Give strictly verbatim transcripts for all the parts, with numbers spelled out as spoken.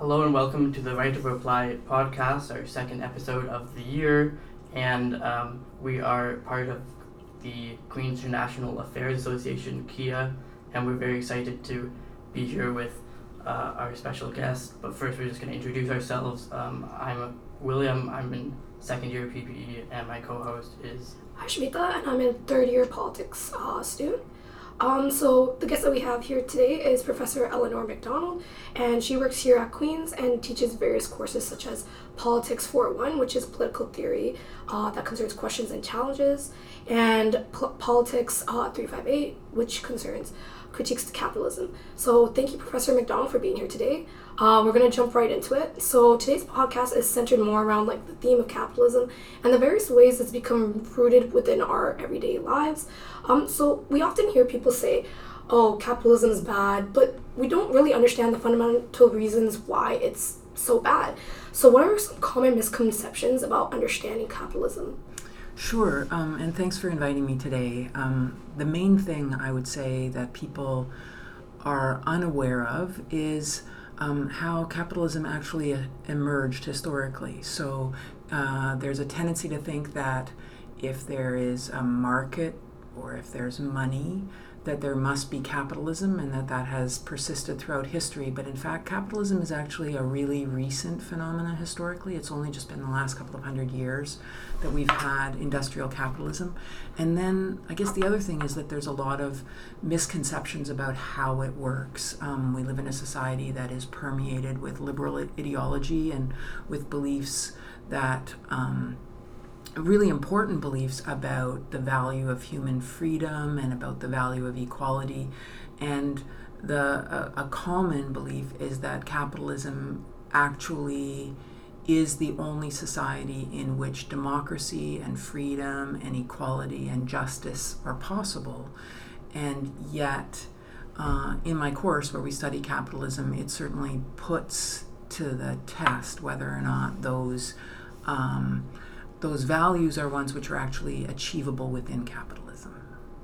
Hello and welcome to the Right to Reply podcast, our second episode of the year, and um, we are part of the Queen's International Affairs Association, Q I A, and we're very excited to be here with uh, our special guest. But first, we're just going to introduce ourselves. Um, I'm William. I'm in second year P P E, and my co-host is Ashmita, and I'm a third year politics uh, student. Um, so the guest that we have here today is Professor Eleanor McDonald, and she works here at Queen's and teaches various courses such as Politics four oh one, which is political theory uh, that concerns questions and challenges, and P- Politics uh, three fifty-eight, which concerns critiques to capitalism. So thank you, Professor McDonald, for being here today. Uh, we're going to jump right into it. So today's podcast is centered more around like the theme of capitalism and the various ways it's become rooted within our everyday lives. Um, so we often hear people say, oh, capitalism is bad, but we don't really understand the fundamental reasons why it's so bad. So what are some common misconceptions about understanding capitalism? Sure, um, and thanks for inviting me today. Um, the main thing I would say that people are unaware of is um, how capitalism actually uh, emerged historically. So uh, there's a tendency to think that if there is a market or if there's money, that there must be capitalism and that that has persisted throughout history. But in fact, capitalism is actually a really recent phenomenon historically. It's only just been the last couple of hundred years that we've had industrial capitalism. And then I guess the other thing is that there's a lot of misconceptions about how it works. Um, we live in a society that is permeated with liberal ideology and with beliefs that um, really important beliefs about the value of human freedom and about the value of equality. And the a, a common belief is that capitalism actually is the only society in which democracy and freedom and equality and justice are possible. And yet, uh, in my course where we study capitalism, it certainly puts to the test whether or not those um, those values are ones which are actually achievable within capitalism.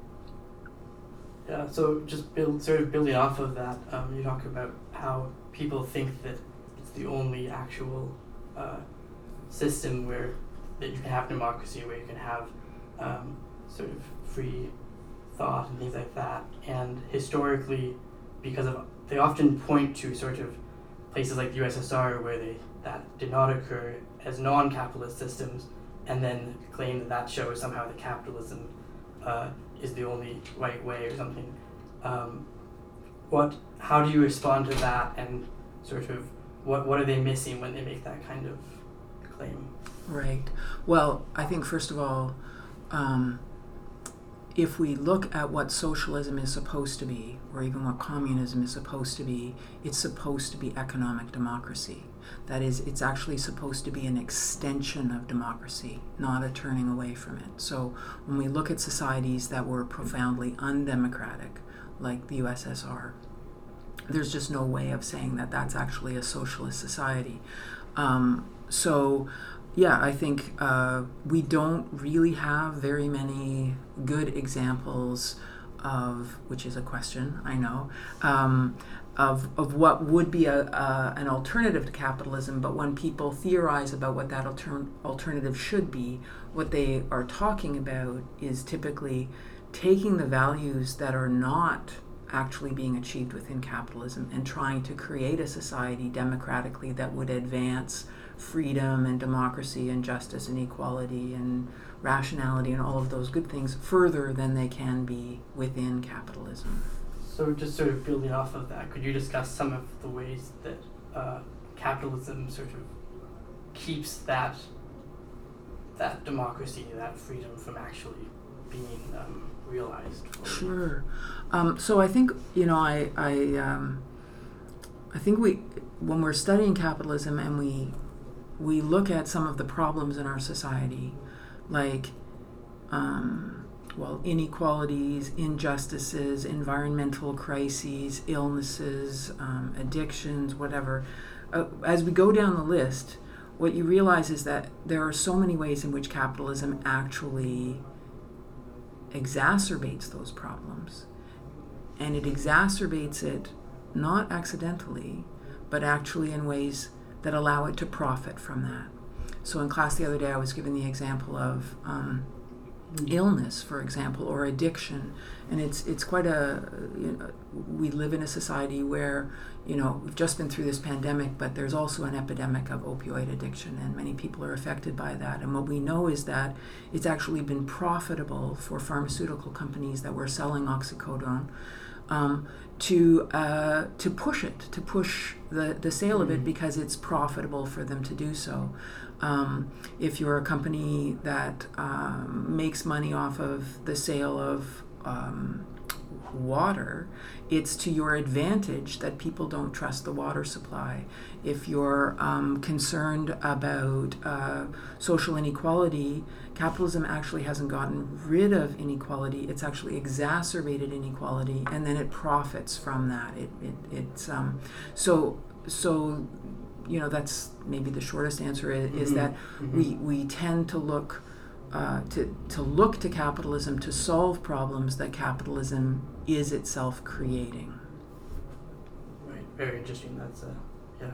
Yeah, so just build, sort of building off of that, um, you talk about how people think that it's the only actual uh, system where that you can have democracy, where you can have um, sort of free thought and things like that. And historically, because of they often point to sort of places like the U S S R where they that did not occur as non-capitalist systems, and then claim that that shows somehow that capitalism uh, is the only right way or something. Um, what? How do you respond to that, and sort of what what are they missing when they make that kind of claim? Right. Well, I think first of all, um, if we look at what socialism is supposed to be, or even what communism is supposed to be, it's supposed to be economic democracy. That is, it's actually supposed to be an extension of democracy, not a turning away from it. So when we look at societies that were profoundly undemocratic, like the U S S R, there's just no way of saying that that's actually a socialist society. Um, so yeah, I think uh, we don't really have very many good examples of, which is a question, I know, um, of of what would be a, a an alternative to capitalism. But when people theorize about what that alter- alternative should be, what they are talking about is typically taking the values that are not actually being achieved within capitalism and trying to create a society democratically that would advance freedom and democracy and justice and equality and rationality and all of those good things further than they can be within capitalism. So just sort of building off of that, could you discuss some of the ways that uh, capitalism sort of keeps that that democracy, that freedom from actually being um, realized? Sure. Um, so I think you know I I um, I think we when we're studying capitalism and we we look at some of the problems in our society, like um, well, inequalities, injustices, environmental crises, illnesses, um, addictions, whatever. Uh, as we go down the list, what you realize is that there are so many ways in which capitalism actually exacerbates those problems. And it exacerbates it not accidentally, but actually in ways that allow it to profit from that. So in class the other day, I was given the example of um, illness, for example, or addiction, and it's it's quite a, you know, we live in a society where, you know, we've just been through this pandemic, but there's also an epidemic of opioid addiction, and many people are affected by that. And what we know is that it's actually been profitable for pharmaceutical companies that were selling oxycodone um, to uh, to push it, to push the, the sale of it, because it's profitable for them to do so. Um, if you're a company that um, makes money off of the sale of um, water, it's to your advantage that people don't trust the water supply. If you're um, concerned about uh, social inequality, capitalism actually hasn't gotten rid of inequality, it's actually exacerbated inequality, and then it profits from that. It, it, it's um, so so you know, that's maybe the shortest answer is, is mm-hmm. that mm-hmm. we we tend to look uh, to to look to capitalism to solve problems that capitalism is itself creating. Right. Very interesting. That's a yeah.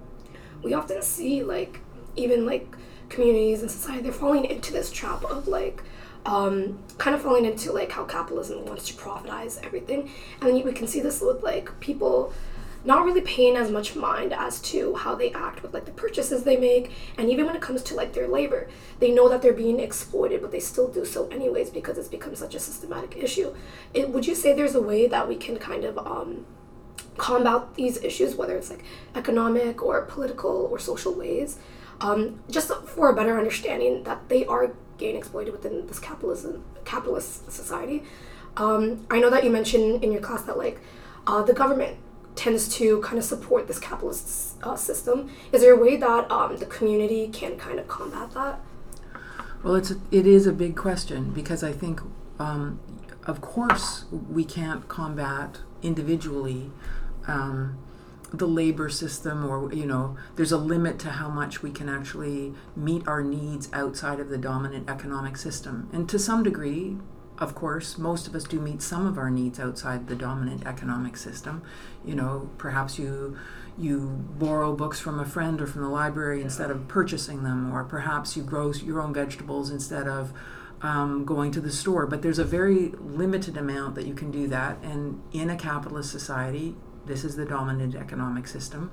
We often see like even like communities and society, they're falling into this trap of like um, kind of falling into like how capitalism wants to profitize everything, and then we can see this with like people not really paying as much mind as to how they act with like the purchases they make, and even when it comes to like their labor, they know that they're being exploited, but they still do so anyways because it's become such a systematic issue. It, would you say there's a way that we can kind of um, combat these issues, whether it's like economic or political or social ways, um, just for a better understanding that they are getting exploited within this capitalism, capitalist society? Um, I know that you mentioned in your class that like uh, the government tends to kind of support this capitalist uh, system. Is there a way that um, the community can kind of combat that? Well, it's a, it is a big question, because I think, um, of course, we can't combat individually um, the labor system, or, you know, there's a limit to how much we can actually meet our needs outside of the dominant economic system. And to some degree, of course, most of us do meet some of our needs outside the dominant economic system. You know, perhaps you you borrow books from a friend or from the library instead of purchasing them, or perhaps you grow your own vegetables instead of um, going to the store. But there's a very limited amount that you can do that, and in a capitalist society, this is the dominant economic system.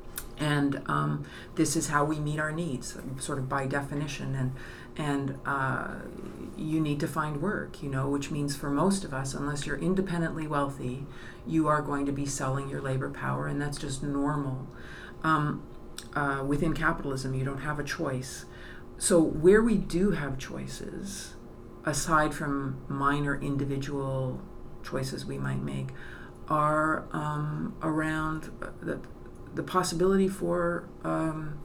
And um, this is how we meet our needs, sort of by definition. And and uh, you need to find work, you know, which means for most of us, unless you're independently wealthy, you are going to be selling your labor power, and that's just normal. Um, uh, within capitalism, you don't have a choice. So where we do have choices, aside from minor individual choices we might make, are um, around the the possibility for um,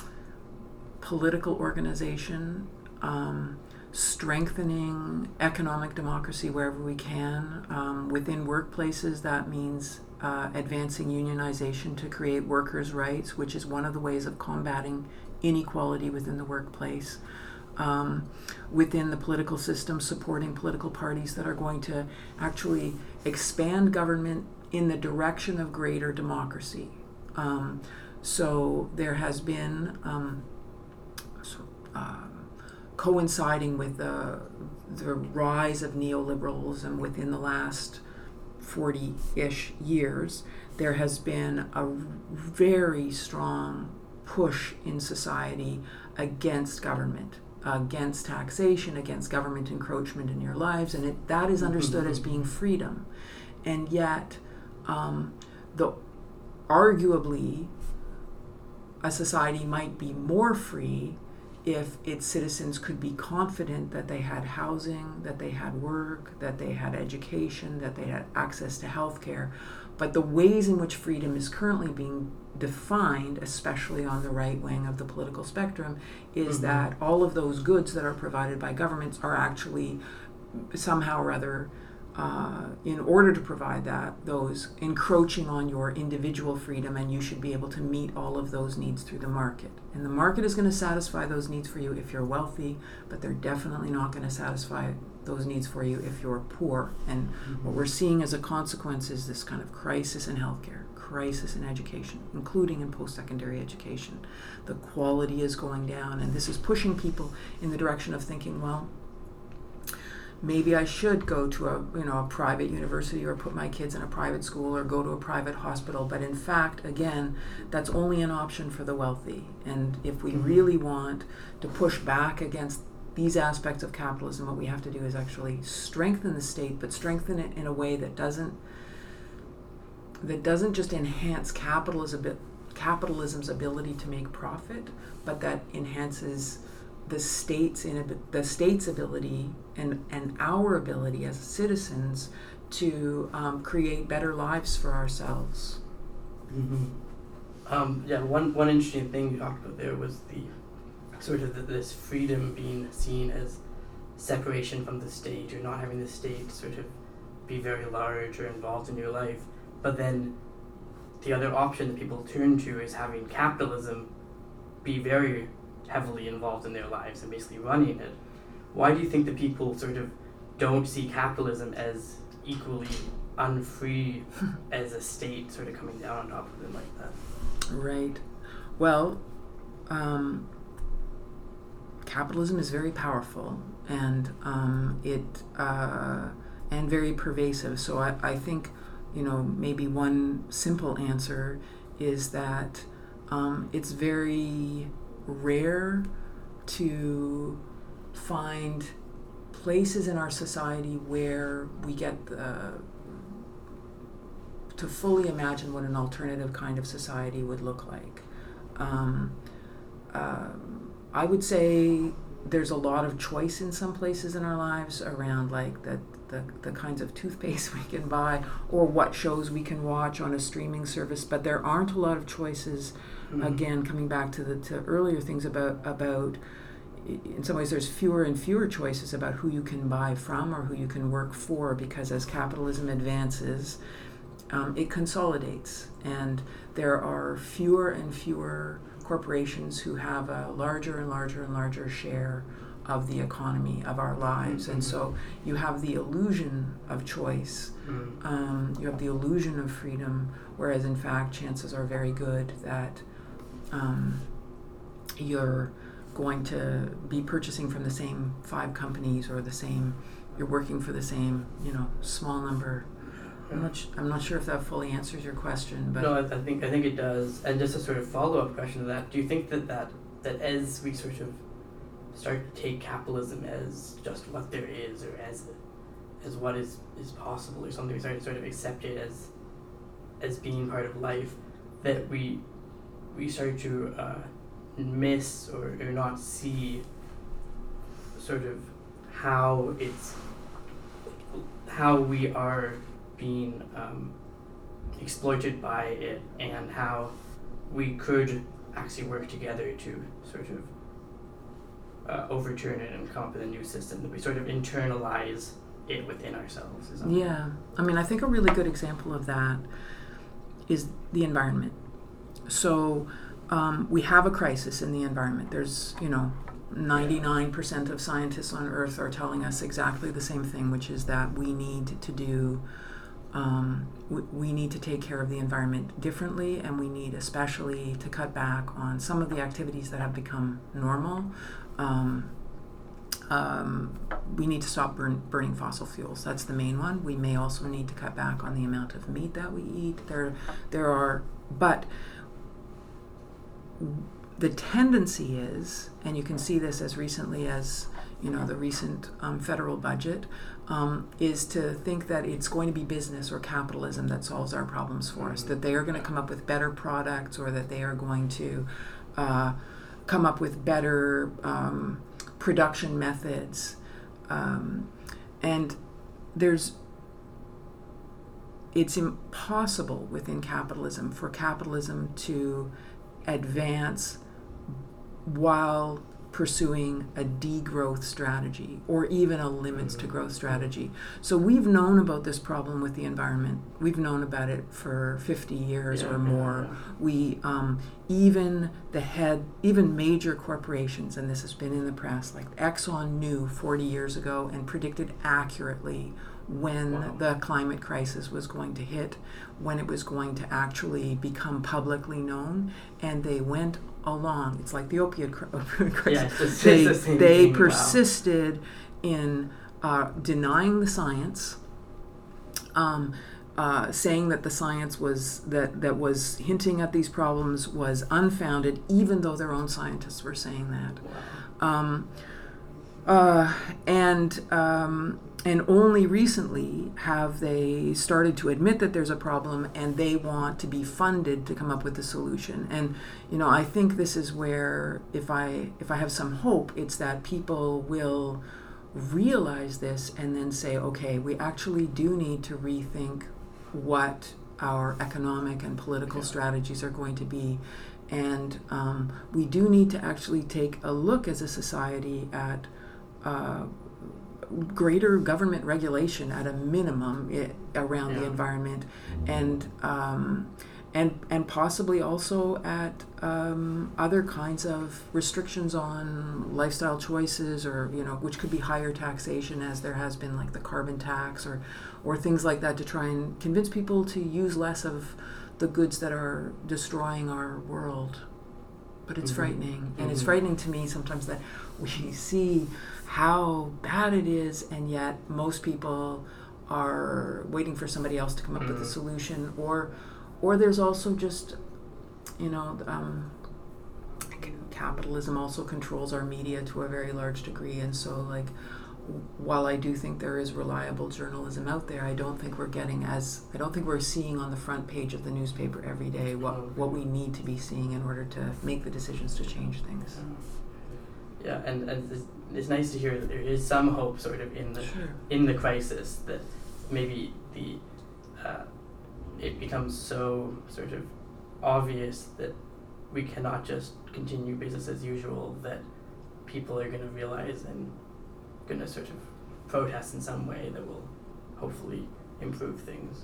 political organization, um, strengthening economic democracy wherever we can. Um, within workplaces, that means uh, advancing unionization to create workers' rights, which is one of the ways of combating inequality within the workplace. Um, within the political system, supporting political parties that are going to actually expand government in the direction of greater democracy. Um, so there has been, um, so, um, coinciding with the, the rise of neoliberalism within the last forty-ish years, there has been a very strong push in society against government, against taxation, against government encroachment in your lives, and it, that is understood as being freedom. And yet, um, the arguably, a society might be more free if its citizens could be confident that they had housing, that they had work, that they had education, that they had access to health care. But the ways in which freedom is currently being defined, especially on the right wing of the political spectrum, is mm-hmm. that all of those goods that are provided by governments are actually somehow or other, uh, in order to provide that, those encroaching on your individual freedom, and you should be able to meet all of those needs through the market. And the market is going to satisfy those needs for you if you're wealthy, but they're definitely not going to satisfy those needs for you if you're poor. And mm-hmm. what we're seeing as a consequence is this kind of crisis in healthcare, crisis in education, including in post-secondary education. The quality is going down, and this is pushing people in the direction of thinking, well, maybe I should go to a you know a private university or put my kids in a private school or go to a private hospital. But in fact, again, that's only an option for the wealthy. And if we mm-hmm. really want to push back against these aspects of capitalism, what we have to do is actually strengthen the state, but strengthen it in a way that doesn't that doesn't just enhance capitalism, capitalism's ability to make profit, but that enhances the state's in the state's ability and, and our ability as citizens to um, create better lives for ourselves. Mm-hmm. Um, yeah, one one interesting thing you talked about there was the sort of the, this freedom being seen as separation from the state, or not having the state sort of be very large or involved in your life. But then the other option that people turn to is having capitalism be very heavily involved in their lives and basically running it. Why do you think that people sort of don't see capitalism as equally unfree as a state sort of coming down on top of them like that? Right. Well, um, capitalism is very powerful and um, it uh, and very pervasive. So I, I think, you know, maybe one simple answer is that um, it's very rare to find places in our society where we get the, to fully imagine what an alternative kind of society would look like. Um, uh, I would say there's a lot of choice in some places in our lives around like the, the, the kinds of toothpaste we can buy or what shows we can watch on a streaming service, but there aren't a lot of choices. Mm-hmm. Again, coming back to the to earlier things about about in some ways there's fewer and fewer choices about who you can buy from or who you can work for, because as capitalism advances, um, it consolidates, and there are fewer and fewer corporations who have a larger and larger and larger share of the economy of our lives. Mm-hmm. And so you have the illusion of choice, mm-hmm. um, you have the illusion of freedom, whereas in fact chances are very good that um, you're going to be purchasing from the same five companies or the same, you're working for the same, you know, small number. I'm not. Sh- I'm not sure if that fully answers your question, but no, I, I think I think it does. And just a sort of follow-up question to that: do you think that, that that as we sort of start to take capitalism as just what there is, or as as what is, is possible, or something, we start to sort of accept it as as being part of life, that we we start to uh, miss or, or not see sort of how it's how we are being um, exploited by it, and how we could actually work together to sort of uh, overturn it and come up with a new system, that we sort of internalize it within ourselves. Is that yeah, I mean, I think a really good example of that is the environment. So um, we have a crisis in the environment. There's, you know, ninety-nine percent of scientists on Earth are telling us exactly the same thing, which is that we need to do Um, we, we need to take care of the environment differently, and we need especially to cut back on some of the activities that have become normal. Um, um, we need to stop burn, burning fossil fuels. That's the main one. We may also need to cut back on the amount of meat that we eat. There, there are, but the tendency is, and you can see this as recently as, you know, the recent um, federal budget, um, is to think that it's going to be business or capitalism that solves our problems for us, that they are going to come up with better products, or that they are going to uh, come up with better um, production methods. Um, and there's, it's impossible within capitalism for capitalism to advance while pursuing a degrowth strategy or even a limits to growth strategy. So we've known about this problem with the environment. We've known about it for fifty years yeah, or more. Yeah, yeah. We um, even the head, even major corporations, and this has been in the press, like Exxon knew forty years ago and predicted accurately when Wow. the climate crisis was going to hit, when it was going to actually become publicly known, and they went along. It's like the opioid, cri- opioid crisis. Yeah, it's just- they it's the same they thing. Wow. persisted in uh, denying the science, um, uh, saying that the science was that that was hinting at these problems was unfounded, even though their own scientists were saying that. Wow. Um, uh, and um, and only recently have they started to admit that there's a problem, and they want to be funded to come up with a solution. And you know, I think this is where, if I if I have some hope, it's that people will realize this and then say, okay, we actually do need to rethink what our economic and political Yeah. strategies are going to be. And um, we do need to actually take a look as a society at uh, greater government regulation at a minimum I- around the Yeah. environment, and um, and and possibly also at um, other kinds of restrictions on lifestyle choices, or you know, which could be higher taxation, as there has been, like the carbon tax, or or things like that, to try and convince people to use less of the goods that are destroying our world. But it's Mhm. frightening, and it's Mhm. frightening to me sometimes that we see how bad it is, and yet most people are waiting for somebody else to come up with a Mhm. solution, or or there's also just, you know, um, c- capitalism also controls our media to a very large degree, and so like w- while I do think there is reliable journalism out there, I don't think we're getting as I don't think we're seeing on the front page of the newspaper every day what what we need to be seeing in order to make the decisions to change things. Yeah, and, and it's, it's nice to hear that there is some hope sort of in the Sure. in the crisis, that maybe the uh, it becomes so sort of obvious that we cannot just continue business as usual, that people are going to realize and going to sort of protest in some way that will hopefully improve things.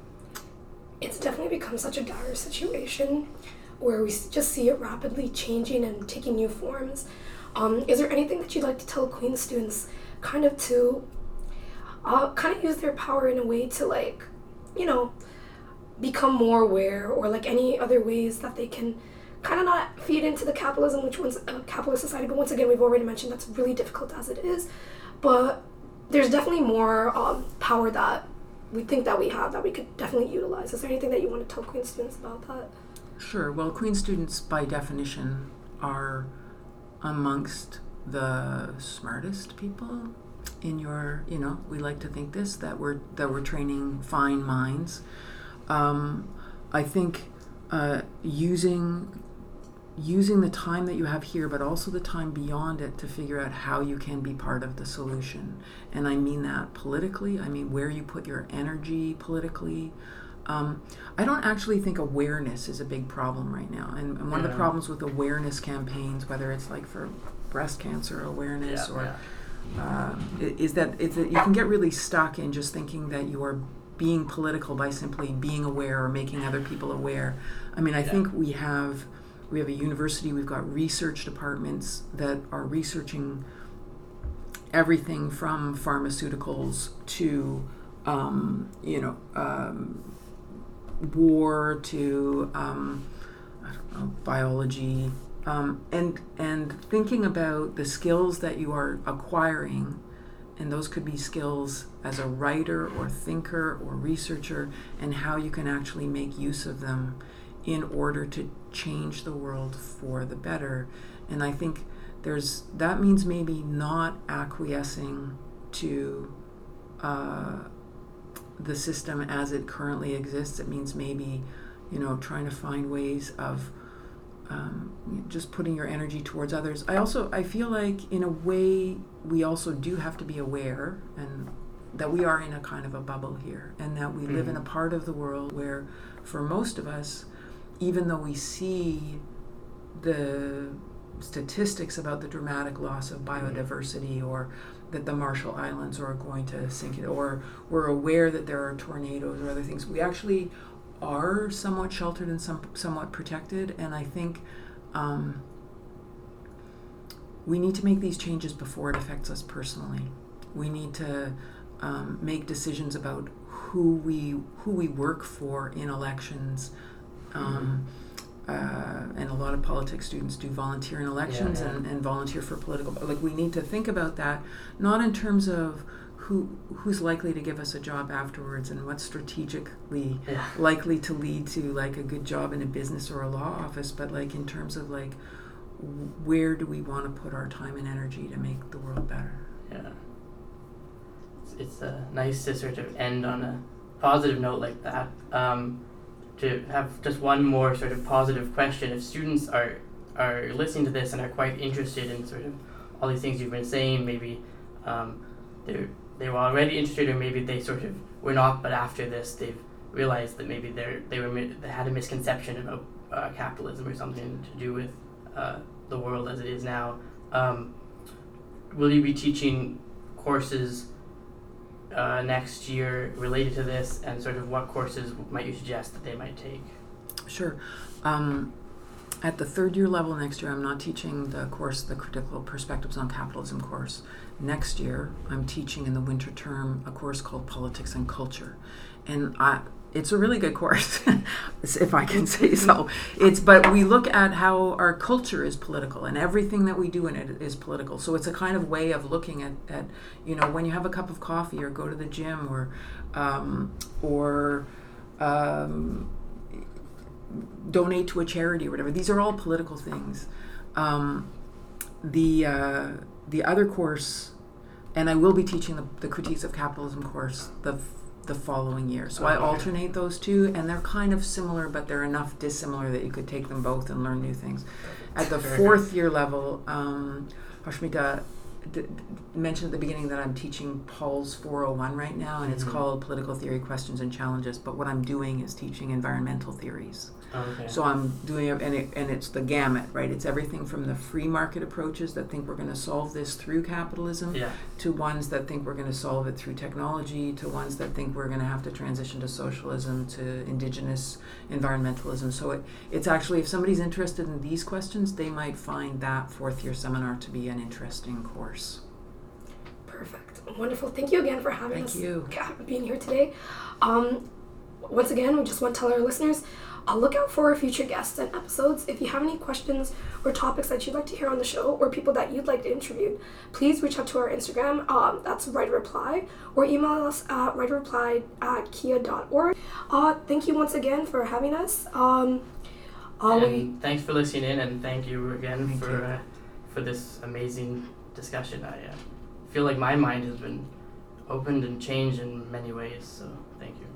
It's definitely become such a dire situation where we s- just see it rapidly changing and taking new forms. Um, is there anything that you'd like to tell Queen's students kind of to uh, kind of use their power in a way to, like, you know, become more aware, or like any other ways that they can kind of not feed into the capitalism, which one's a capitalist society, but once again, we've already mentioned that's really difficult as it is, but there's definitely more um, power that we think that we have that we could definitely utilize. Is there anything that you want to tell Queen's students about that? Sure. Well, Queen students, by definition, are amongst the smartest people in your, you know, we like to think this, that we're that we're training fine minds. Um, I think uh, using using the time that you have here, but also the time beyond it, to figure out how you can be part of the solution. And I mean that politically. I mean where you put your energy politically. Um, I don't actually think awareness is a big problem right now. And, and one of the Yeah. problems with awareness campaigns, whether it's like for breast cancer awareness, Yeah, or yeah. uh, i- is that it's that you can get really stuck in just thinking that you are being political by simply being aware or making other people aware. I mean, I Yeah. think we have we have a university, we've got research departments that are researching everything from pharmaceuticals to um, you know um, war to um, I don't know, biology, um, and and thinking about the skills that you are acquiring, and those could be skills as a writer or thinker or researcher, and how you can actually make use of them in order to change the world for the better. And I think there's that means maybe not acquiescing to uh, the system as it currently exists. It means maybe, you know, trying to find ways of um, just putting your energy towards others. I also, I feel like in a way we also do have to be aware and that we are in a kind of a bubble here, and that we live in a part of the world where for most of us, even though we see the statistics about the dramatic loss of biodiversity, or that the Marshall Islands are going to sink, or we're aware that there are tornadoes or other things, we actually are somewhat sheltered and some, somewhat protected. And I think um, we need to make these changes before it affects us personally. We need to um, make decisions about who we who we work for in elections. Um, uh, and a lot of politics students do volunteer in elections Yeah, yeah. And, and volunteer for political. Like, we need to think about that, not in terms of who who's likely to give us a job afterwards and what's strategically Yeah. likely to lead to like a good job in a business or a law office, but like in terms of like where do we want to put our time and energy to make the world better. Yeah. It's, it's uh, nice to sort of end on a positive note like that. Um, to have just one more sort of positive question. If students are are listening to this and are quite interested in sort of all these things you've been saying, maybe um, they're they were already interested, or maybe they sort of were not, but after this they've realized that maybe they're they were mi- they had a misconception about uh, capitalism or something to do with uh, the world as it is now. Um, will you be teaching courses uh, next year related to this, and sort of what courses might you suggest that they might take? Sure. Um, at the third year level next year, I'm not teaching the course, the Critical Perspectives on Capitalism course. Next year, I'm teaching in the winter term a course called Politics and Culture. And I, it's a really good course, if I can say so. It's but we look at how our culture is political, and everything that we do in it is political. So it's a kind of way of looking at, at you know, when you have a cup of coffee or go to the gym or um, or um, donate to a charity or whatever. These are all political things. Um, the uh, the other course, and I will be teaching the, the Critiques of Capitalism course the the following year. So I alternate those two, and they're kind of similar, but they're enough dissimilar that you could take them both and learn new things. At the fourth year level, um, Harshmita d- d- mentioned at the beginning that I'm teaching Paul's four oh one right now, and it's Mhm. called Political Theory, Questions and Challenges, but what I'm doing is teaching environmental theories. Okay. So I'm doing it, and, it, and it's the gamut, right? It's everything from the free market approaches that think we're going to solve this through capitalism, yeah. to ones that think we're going to solve it through technology, to ones that think we're going to have to transition to socialism, to indigenous environmentalism. So it, it's actually, if somebody's interested in these questions, they might find that fourth year seminar to be an interesting course. Perfect. Wonderful. Thank you again for having Thank us, you. being here today. Um, once again, we just want to tell our listeners, uh, look out for our future guests and episodes. If you have any questions or topics that you'd like to hear on the show, or people that you'd like to interview, please reach out to our Instagram. Um, that's Write a Reply, or email us at write a reply at kia dot org. Uh, thank you once again for having us. Um, uh, we, and thanks for listening in, and thank you again Thank for you. uh, for this amazing discussion. I uh, feel like my mind has been opened and changed in many ways, so thank you.